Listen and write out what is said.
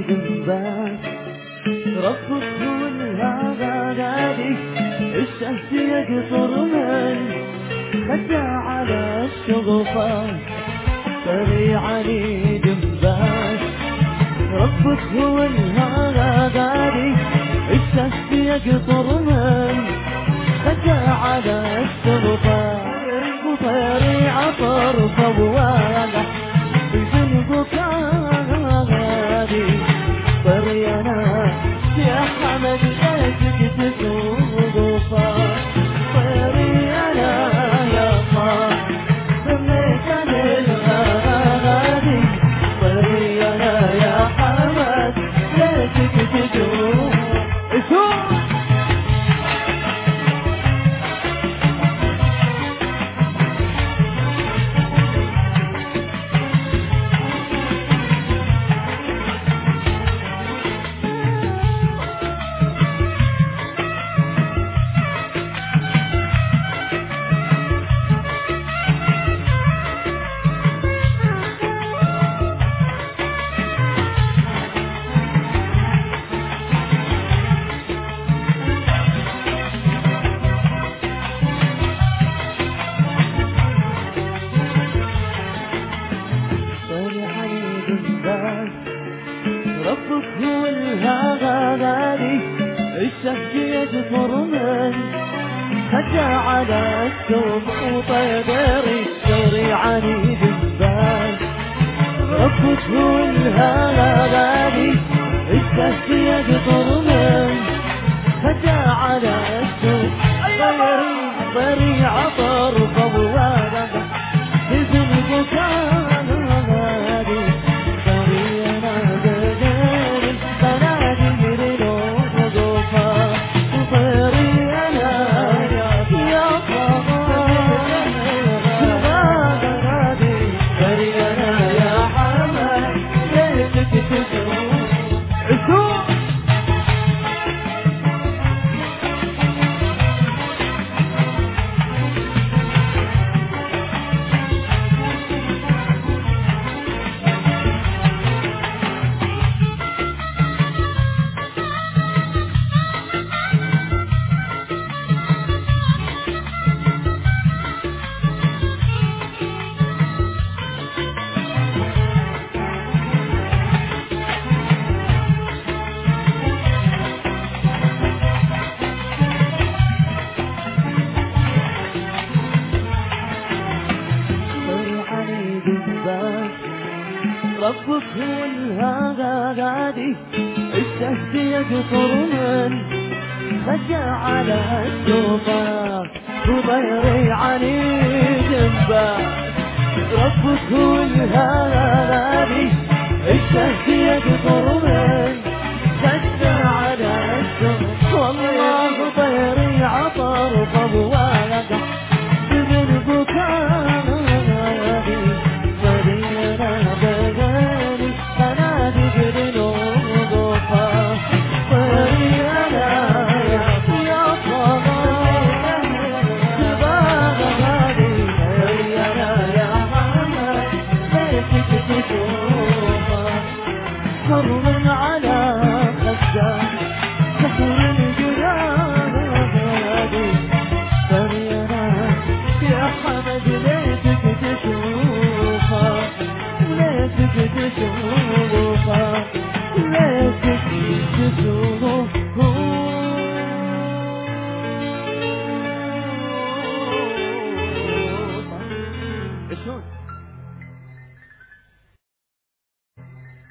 ذنبك ربك هو الهادي الشمس يقطر من خدع على الشغفات سريعا ذنبك ربك هو الهادي الشمس يقطر من خدع على الشغفات وطيري عطر فواله بذنبك هادي طرينا يا حمد لا تكتب وغفار طرينا يا الله سميت للغادي طرينا يا حمد لا تكتب ربك هو الهادي الشمس يقطر من خدع على الثوب وطيري سريعا ذنبك ربك هو الهادي الشمس يقطر من خدع على الثوب طيري عطر فوالا بذنبك هادي ربك هو الهادي الشمس يقطر من خدع على الشوفات وطيري جنبك ربك هو الهادي الشمس يقطر من